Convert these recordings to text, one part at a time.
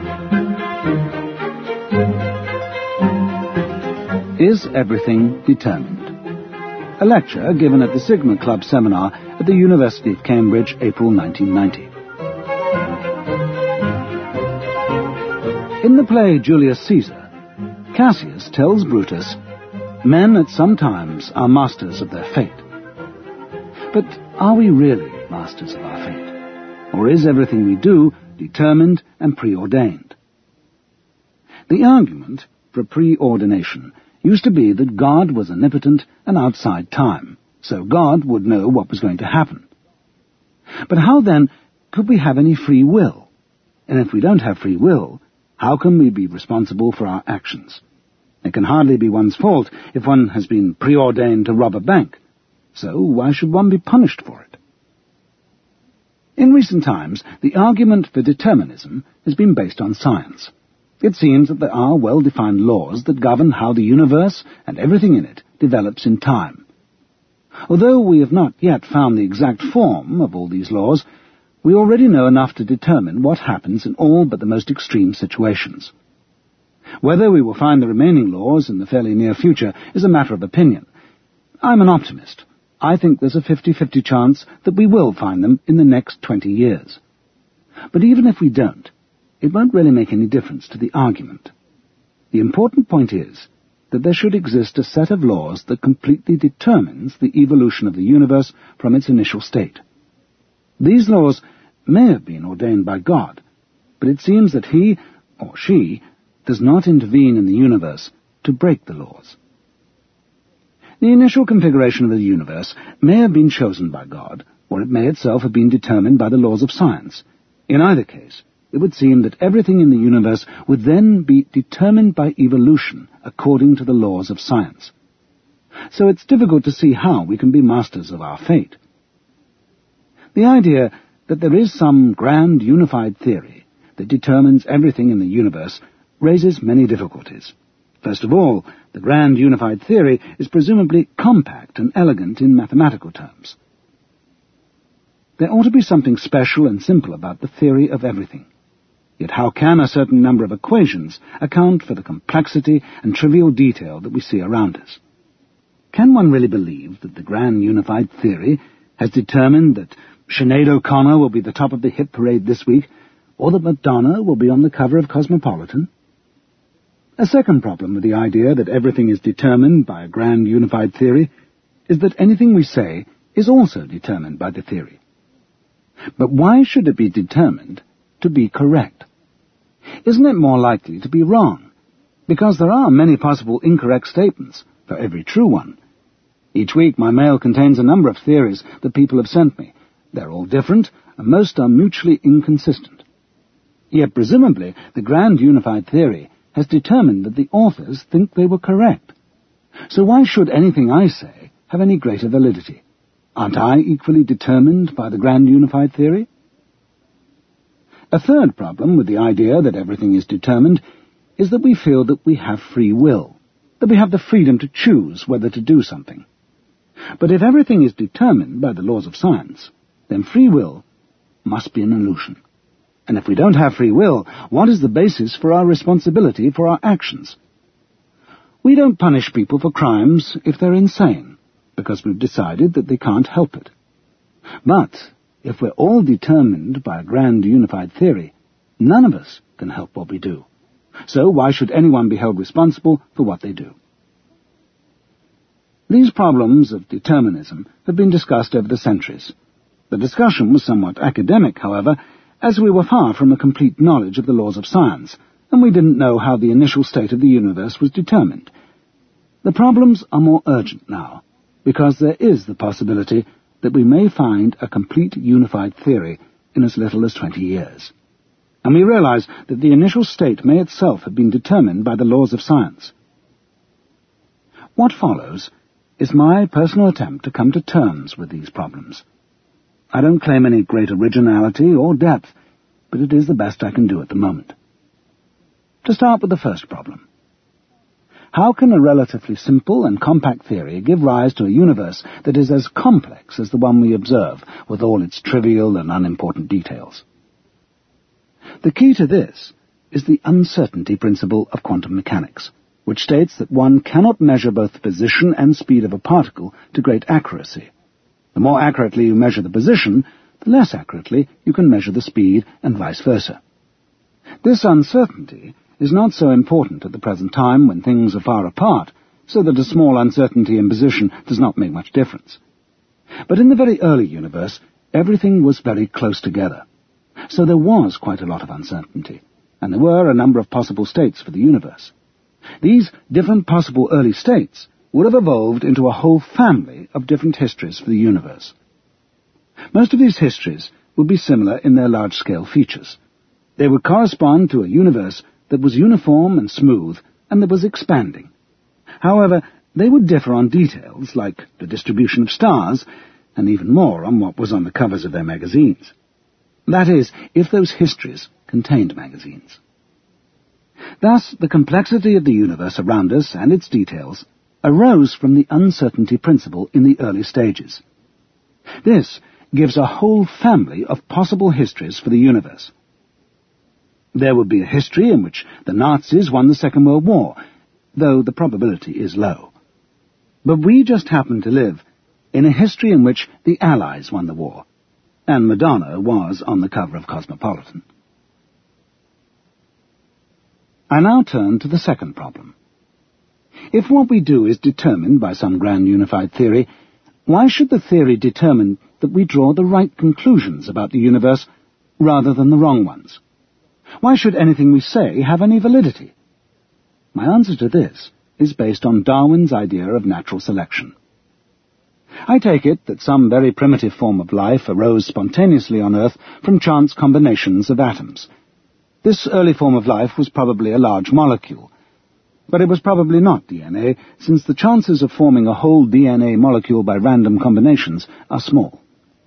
Is everything determined? A lecture given at the Sigma Club seminar at the University of Cambridge, April 1990. In the play Julius Caesar, Cassius tells Brutus, "Men at some times are masters of their fate." But are we really masters of our fate? Or is everything we do determined and preordained? The argument for preordination used to be that God was omnipotent and outside time, so God would know what was going to happen. But how then could we have any free will? And if we don't have free will, how can we be responsible for our actions? It can hardly be one's fault if one has been preordained to rob a bank, so why should one be punished for it? In recent times, the argument for determinism has been based on science. It seems that there are well-defined laws that govern how the universe and everything in it develops in time. Although we have not yet found the exact form of all these laws, we already know enough to determine what happens in all but the most extreme situations. Whether we will find the remaining laws in the fairly near future is a matter of opinion. I'm an optimist. I think there's a 50-50 chance that we will find them in the next 20 years. But even if we don't, it won't really make any difference to the argument. The important point is that there should exist a set of laws that completely determines the evolution of the universe from its initial state. These laws may have been ordained by God, but it seems that he, or she, does not intervene in the universe to break the laws. The initial configuration of the universe may have been chosen by God, or it may itself have been determined by the laws of science. In either case, it would seem that everything in the universe would then be determined by evolution according to the laws of science. So it's difficult to see how we can be masters of our fate. The idea that there is some grand unified theory that determines everything in the universe raises many difficulties. First of all, the grand unified theory is presumably compact and elegant in mathematical terms. There ought to be something special and simple about the theory of everything. Yet how can a certain number of equations account for the complexity and trivial detail that we see around us? Can one really believe that the grand unified theory has determined that Sinead O'Connor will be the top of the hit parade this week, or that Madonna will be on the cover of Cosmopolitan? A second problem with the idea that everything is determined by a grand unified theory is that anything we say is also determined by the theory. But why should it be determined to be correct? Isn't it more likely to be wrong? Because there are many possible incorrect statements for every true one. Each week my mail contains a number of theories that people have sent me. They're all different, and most are mutually inconsistent. Yet presumably the grand unified theory has determined that the authors think they were correct. So why should anything I say have any greater validity? Aren't I equally determined by the grand unified theory? A third problem with the idea that everything is determined is that we feel that we have free will, that we have the freedom to choose whether to do something. But if everything is determined by the laws of science, then free will must be an illusion. And if we don't have free will, what is the basis for our responsibility for our actions? We don't punish people for crimes if they're insane, because we've decided that they can't help it. But if we're all determined by a grand unified theory, none of us can help what we do. So why should anyone be held responsible for what they do? These problems of determinism have been discussed over the centuries. The discussion was somewhat academic, however, as we were far from a complete knowledge of the laws of science, and we didn't know how the initial state of the universe was determined. The problems are more urgent now, because there is the possibility that we may find a complete unified theory in as little as 20 years. And we realize that the initial state may itself have been determined by the laws of science. What follows is my personal attempt to come to terms with these problems. I don't claim any great originality or depth, but it is the best I can do at the moment. To start with the first problem. How can a relatively simple and compact theory give rise to a universe that is as complex as the one we observe, with all its trivial and unimportant details? The key to this is the uncertainty principle of quantum mechanics, which states that one cannot measure both the position and speed of a particle to great accuracy. The more accurately you measure the position, the less accurately you can measure the speed, and vice versa. This uncertainty is not so important at the present time when things are far apart, so that a small uncertainty in position does not make much difference. But in the very early universe, everything was very close together. So there was quite a lot of uncertainty, and there were a number of possible states for the universe. These different possible early states would have evolved into a whole family of different histories for the universe. Most of these histories would be similar in their large-scale features. They would correspond to a universe that was uniform and smooth, and that was expanding. However, they would differ on details like the distribution of stars, and even more on what was on the covers of their magazines. That is, if those histories contained magazines. Thus, the complexity of the universe around us and its details arose from the uncertainty principle in the early stages. This gives a whole family of possible histories for the universe. There would be a history in which the Nazis won the Second World War, though the probability is low. But we just happen to live in a history in which the Allies won the war, and Madonna was on the cover of Cosmopolitan. I now turn to the second problem. If what we do is determined by some grand unified theory, why should the theory determine that we draw the right conclusions about the universe rather than the wrong ones? Why should anything we say have any validity? My answer to this is based on Darwin's idea of natural selection. I take it that some very primitive form of life arose spontaneously on Earth from chance combinations of atoms. This early form of life was probably a large molecule, but it was probably not DNA, since the chances of forming a whole DNA molecule by random combinations are small.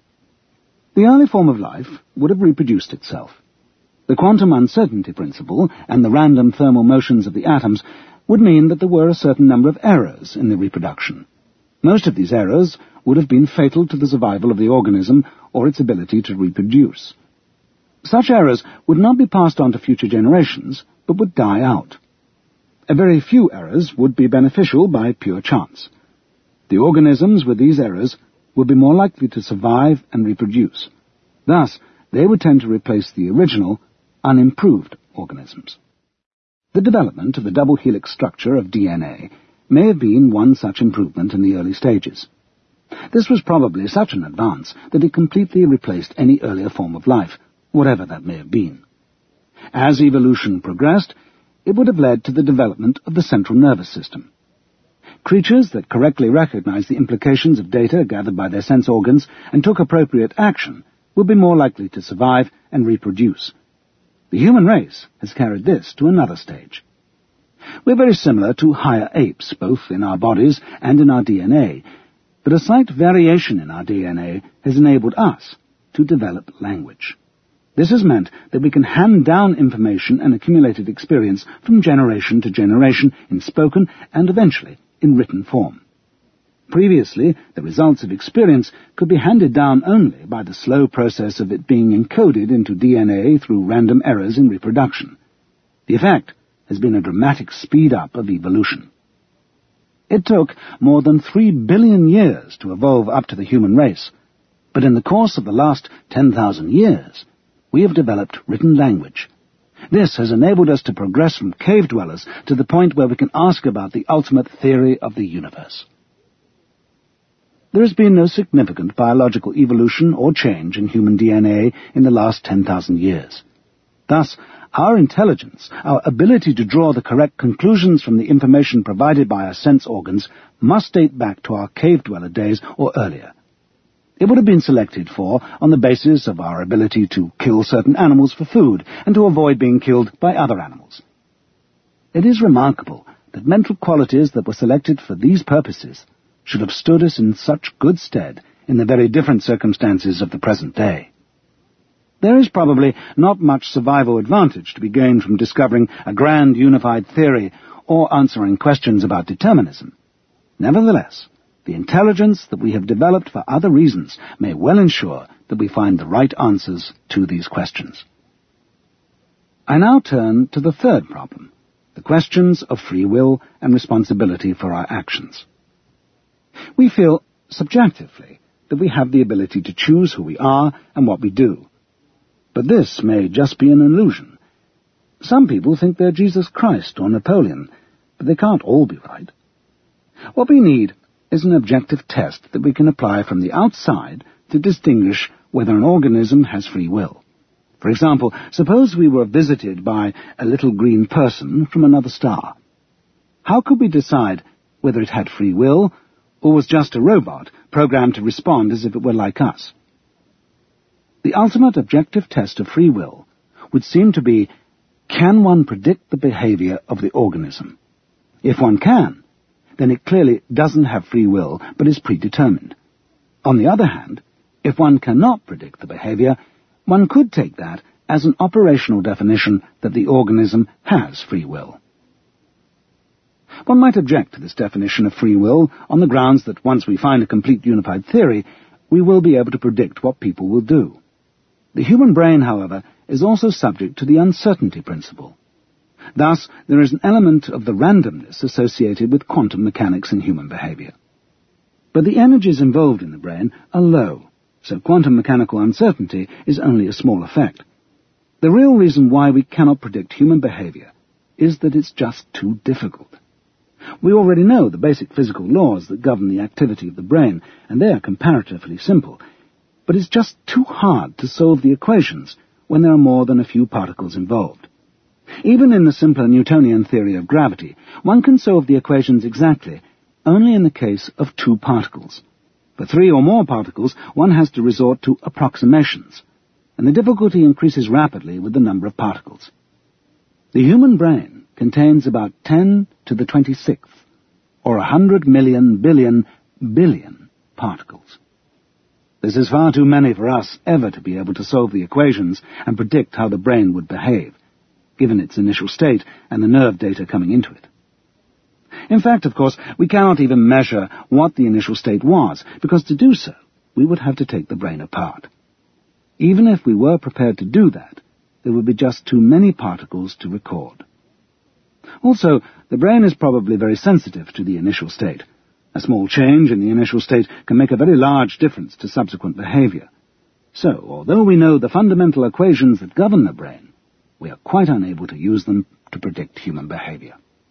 The early form of life would have reproduced itself. The quantum uncertainty principle and the random thermal motions of the atoms would mean that there were a certain number of errors in the reproduction. Most of these errors would have been fatal to the survival of the organism or its ability to reproduce. Such errors would not be passed on to future generations, but would die out. A very few errors would be beneficial by pure chance. The organisms with these errors would be more likely to survive and reproduce. Thus, they would tend to replace the original, unimproved organisms. The development of the double helix structure of DNA may have been one such improvement in the early stages. This was probably such an advance that it completely replaced any earlier form of life, whatever that may have been. As evolution progressed, it would have led to the development of the central nervous system. Creatures that correctly recognized the implications of data gathered by their sense organs and took appropriate action would be more likely to survive and reproduce. The human race has carried this to another stage. We're very similar to higher apes, both in our bodies and in our DNA, but a slight variation in our DNA has enabled us to develop language. This has meant that we can hand down information and accumulated experience from generation to generation in spoken and eventually in written form. Previously, the results of experience could be handed down only by the slow process of it being encoded into DNA through random errors in reproduction. The effect has been a dramatic speed-up of evolution. It took more than 3 billion years to evolve up to the human race, but in the course of the last 10,000 years, we have developed written language. This has enabled us to progress from cave dwellers to the point where we can ask about the ultimate theory of the universe. There has been no significant biological evolution or change in human DNA in the last 10,000 years. Thus, our intelligence, our ability to draw the correct conclusions from the information provided by our sense organs, must date back to our cave dweller days or earlier. It would have been selected for on the basis of our ability to kill certain animals for food and to avoid being killed by other animals. It is remarkable that mental qualities that were selected for these purposes should have stood us in such good stead in the very different circumstances of the present day. There is probably not much survival advantage to be gained from discovering a grand unified theory or answering questions about determinism. Nevertheless, the intelligence that we have developed for other reasons may well ensure that we find the right answers to these questions. I now turn to the third problem, the questions of free will and responsibility for our actions. We feel, subjectively, that we have the ability to choose who we are and what we do. But this may just be an illusion. Some people think they're Jesus Christ or Napoleon, but they can't all be right. What we need is an objective test that we can apply from the outside to distinguish whether an organism has free will. For example, suppose we were visited by a little green person from another star. How could we decide whether it had free will or was just a robot programmed to respond as if it were like us? The ultimate objective test of free will would seem to be, can one predict the behavior of the organism? If one can, then it clearly doesn't have free will but is predetermined. On the other hand, if one cannot predict the behavior, one could take that as an operational definition that the organism has free will. One might object to this definition of free will on the grounds that once we find a complete unified theory, we will be able to predict what people will do. The human brain, however, is also subject to the uncertainty principle. Thus, there is an element of the randomness associated with quantum mechanics in human behavior. But the energies involved in the brain are low, so quantum mechanical uncertainty is only a small effect. The real reason why we cannot predict human behavior is that it's just too difficult. We already know the basic physical laws that govern the activity of the brain, and they are comparatively simple. But it's just too hard to solve the equations when there are more than a few particles involved. Even in the simpler Newtonian theory of gravity, one can solve the equations exactly only in the case of two particles. For 3 or more particles, one has to resort to approximations, and the difficulty increases rapidly with the number of particles. The human brain contains about 10 to the 26th, or 100 million billion particles. This is far too many for us ever to be able to solve the equations and predict how the brain would behave, given its initial state and the nerve data coming into it. In fact, of course, we cannot even measure what the initial state was, because to do so, we would have to take the brain apart. Even if we were prepared to do that, there would be just too many particles to record. Also, the brain is probably very sensitive to the initial state. A small change in the initial state can make a very large difference to subsequent behavior. So, although we know the fundamental equations that govern the brain, we are quite unable to use them to predict human behavior.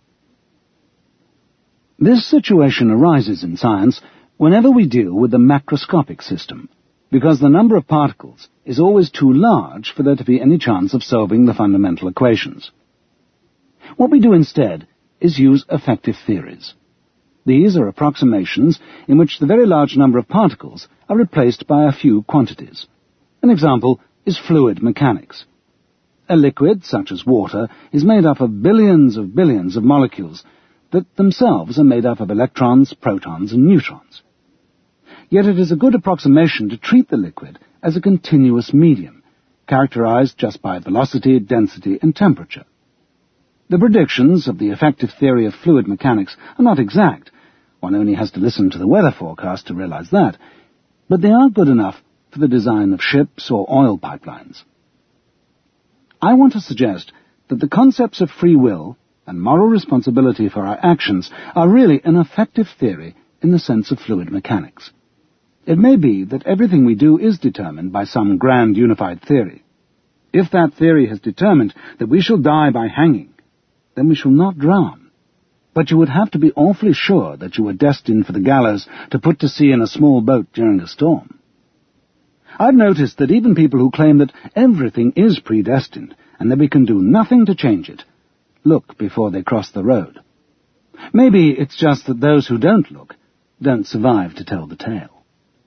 This situation arises in science whenever we deal with the macroscopic system, because the number of particles is always too large for there to be any chance of solving the fundamental equations. What we do instead is use effective theories. These are approximations in which the very large number of particles are replaced by a few quantities. An example is fluid mechanics. A liquid, such as water, is made up of billions of molecules that themselves are made up of electrons, protons, and neutrons. Yet it is a good approximation to treat the liquid as a continuous medium, characterized just by velocity, density, and temperature. The predictions of the effective theory of fluid mechanics are not exact. One only has to listen to the weather forecast to realize that. But they are good enough for the design of ships or oil pipelines. I want to suggest that the concepts of free will and moral responsibility for our actions are really an effective theory in the sense of fluid mechanics. It may be that everything we do is determined by some grand unified theory. If that theory has determined that we shall die by hanging, then we shall not drown. But you would have to be awfully sure that you were destined for the gallows to put to sea in a small boat during a storm. I've noticed that even people who claim that everything is predestined and that we can do nothing to change it, look before they cross the road. Maybe it's just that those who don't look don't survive to tell the tale.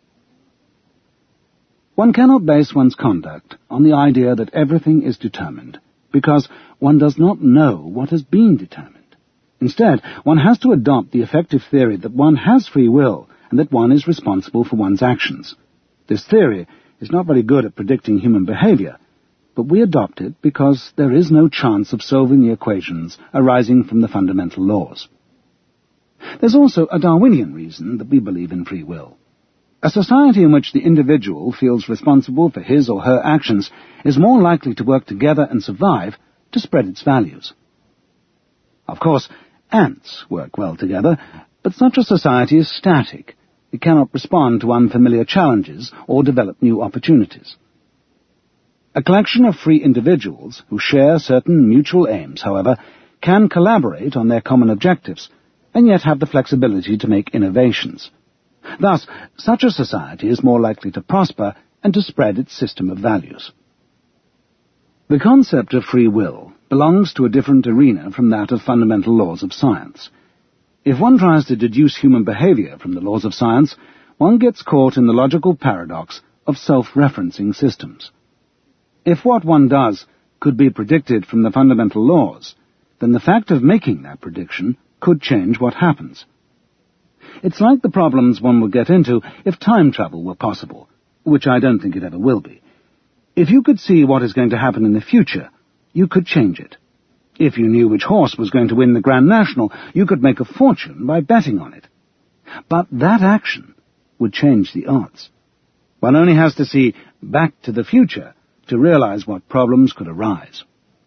One cannot base one's conduct on the idea that everything is determined, because one does not know what has been determined. Instead, one has to adopt the effective theory that one has free will and that one is responsible for one's actions. This theory is not very good at predicting human behavior, but we adopt it because there is no chance of solving the equations arising from the fundamental laws. There's also a Darwinian reason that we believe in free will. A society in which the individual feels responsible for his or her actions is more likely to work together and survive to spread its values. Of course, ants work well together, but such a society is static. It cannot respond to unfamiliar challenges or develop new opportunities. A collection of free individuals who share certain mutual aims, however, can collaborate on their common objectives and yet have the flexibility to make innovations. Thus, such a society is more likely to prosper and to spread its system of values. The concept of free will belongs to a different arena from that of fundamental laws of science. If one tries to deduce human behavior from the laws of science, one gets caught in the logical paradox of self-referencing systems. If what one does could be predicted from the fundamental laws, then the fact of making that prediction could change what happens. It's like the problems one would get into if time travel were possible, which I don't think it ever will be. If you could see what is going to happen in the future, you could change it. If you knew which horse was going to win the Grand National, you could make a fortune by betting on it. But that action would change the odds. One only has to see Back to the Future to realize what problems could arise.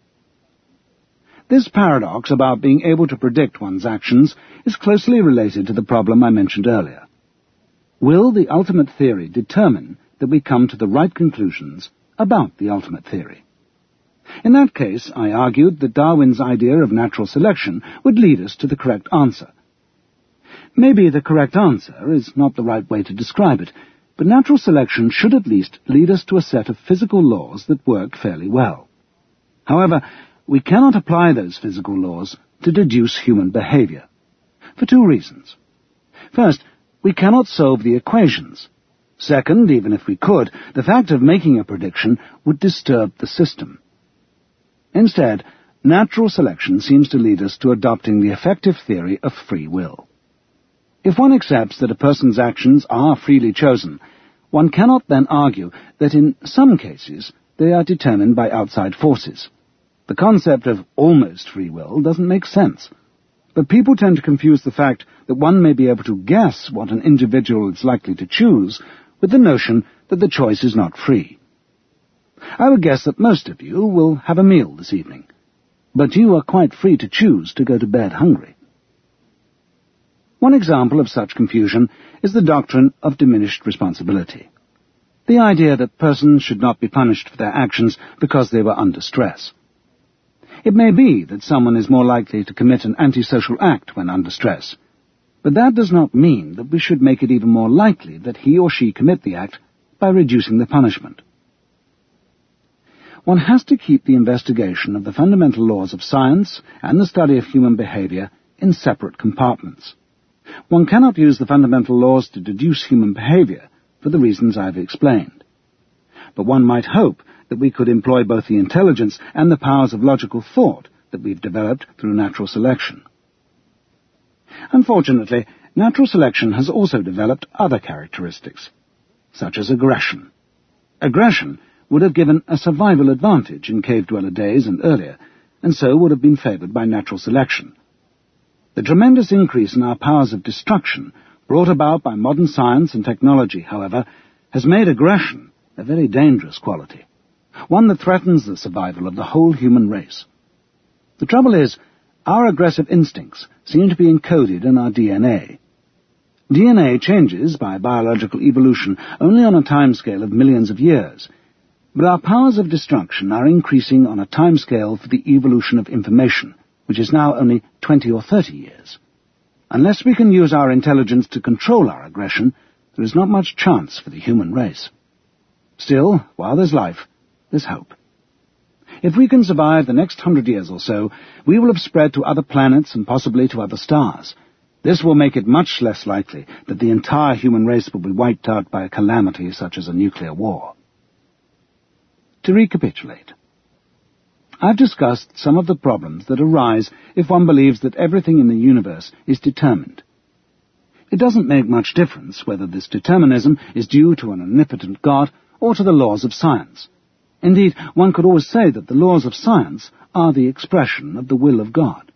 This paradox about being able to predict one's actions is closely related to the problem I mentioned earlier. Will the ultimate theory determine that we come to the right conclusions about the ultimate theory? In that case, I argued that Darwin's idea of natural selection would lead us to the correct answer. Maybe the correct answer is not the right way to describe it, but natural selection should at least lead us to a set of physical laws that work fairly well. However, we cannot apply those physical laws to deduce human behavior, for two reasons. First, we cannot solve the equations. Second, even if we could, the fact of making a prediction would disturb the system. Instead, natural selection seems to lead us to adopting the effective theory of free will. If one accepts that a person's actions are freely chosen, one cannot then argue that in some cases they are determined by outside forces. The concept of almost free will doesn't make sense. But people tend to confuse the fact that one may be able to guess what an individual is likely to choose with the notion that the choice is not free. I would guess that most of you will have a meal this evening, but you are quite free to choose to go to bed hungry. One example of such confusion is the doctrine of diminished responsibility. The idea that persons should not be punished for their actions because they were under stress. It may be that someone is more likely to commit an antisocial act when under stress, but that does not mean that we should make it even more likely that he or she commit the act by reducing the punishment. One has to keep the investigation of the fundamental laws of science and the study of human behavior in separate compartments. One cannot use the fundamental laws to deduce human behavior for the reasons I have explained. But one might hope that we could employ both the intelligence and the powers of logical thought that we've developed through natural selection. Unfortunately, natural selection has also developed other characteristics, such as aggression. Aggression would have given a survival advantage in cave-dweller days and earlier, and so would have been favored by natural selection. The tremendous increase in our powers of destruction brought about by modern science and technology, however, has made aggression a very dangerous quality, one that threatens the survival of the whole human race. The trouble is, our aggressive instincts seem to be encoded in our DNA. DNA changes by biological evolution only on a timescale of millions of years, but our powers of destruction are increasing on a timescale for the evolution of information, which is now only 20 or 30 years. Unless we can use our intelligence to control our aggression, there is not much chance for the human race. Still, while there's life, there's hope. If we can survive the next 100 years or so, we will have spread to other planets and possibly to other stars. This will make it much less likely that the entire human race will be wiped out by a calamity such as a nuclear war. To recapitulate, I've discussed some of the problems that arise if one believes that everything in the universe is determined. It doesn't make much difference whether this determinism is due to an omnipotent God or to the laws of science. Indeed, one could always say that the laws of science are the expression of the will of God.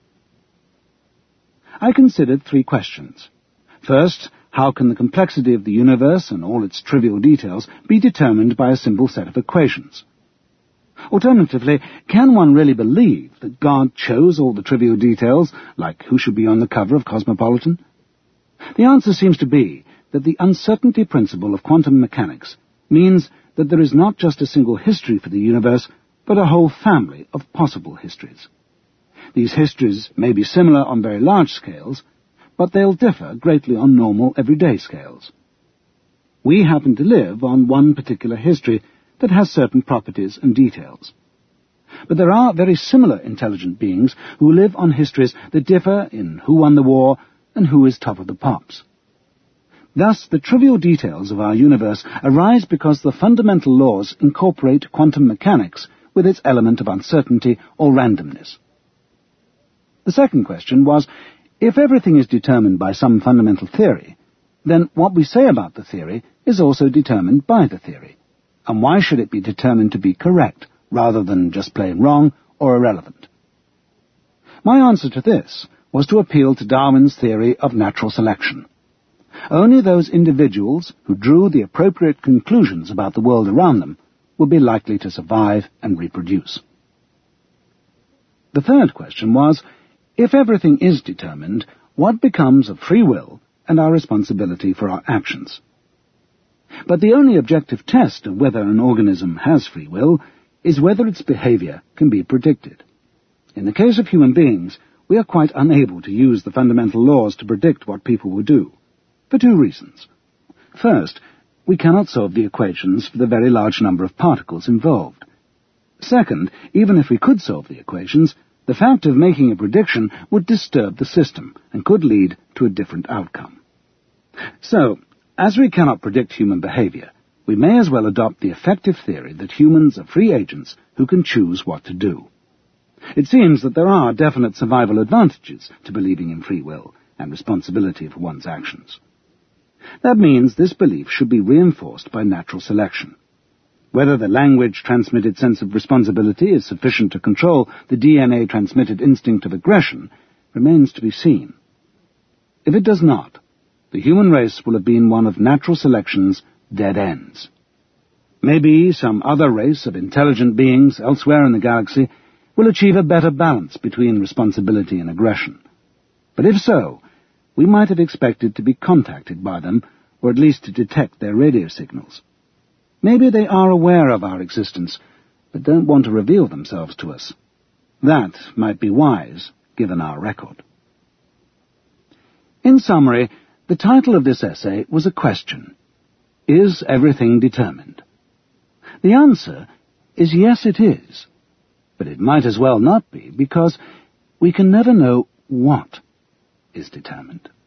I considered three questions. First, how can the complexity of the universe and all its trivial details be determined by a simple set of equations? Alternatively, can one really believe that God chose all the trivial details, like who should be on the cover of Cosmopolitan? The answer seems to be that the uncertainty principle of quantum mechanics means that there is not just a single history for the universe, but a whole family of possible histories. These histories may be similar on very large scales, but they'll differ greatly on normal, everyday scales. We happen to live on one particular history that has certain properties and details. But there are very similar intelligent beings who live on histories that differ in who won the war and who is top of the pops. Thus, the trivial details of our universe arise because the fundamental laws incorporate quantum mechanics with its element of uncertainty or randomness. The second question was, if everything is determined by some fundamental theory, then what we say about the theory is also determined by the theory. And why should it be determined to be correct, rather than just plain wrong or irrelevant? My answer to this was to appeal to Darwin's theory of natural selection. Only those individuals who drew the appropriate conclusions about the world around them would be likely to survive and reproduce. The third question was, if everything is determined, what becomes of free will and our responsibility for our actions? But the only objective test of whether an organism has free will is whether its behavior can be predicted. In the case of human beings, we are quite unable to use the fundamental laws to predict what people will do, for two reasons. First, we cannot solve the equations for the very large number of particles involved. Second, even if we could solve the equations, the fact of making a prediction would disturb the system and could lead to a different outcome. So, as we cannot predict human behavior, we may as well adopt the effective theory that humans are free agents who can choose what to do. It seems that there are definite survival advantages to believing in free will and responsibility for one's actions. That means this belief should be reinforced by natural selection. Whether the language-transmitted sense of responsibility is sufficient to control the DNA-transmitted instinct of aggression remains to be seen. If it does not, the human race will have been one of natural selection's dead ends. Maybe some other race of intelligent beings elsewhere in the galaxy will achieve a better balance between responsibility and aggression. But if so, we might have expected to be contacted by them, or at least to detect their radio signals. Maybe they are aware of our existence, but don't want to reveal themselves to us. That might be wise, given our record. In summary, the title of this essay was a question. Is everything determined? The answer is yes, it is. But it might as well not be, because we can never know what is determined.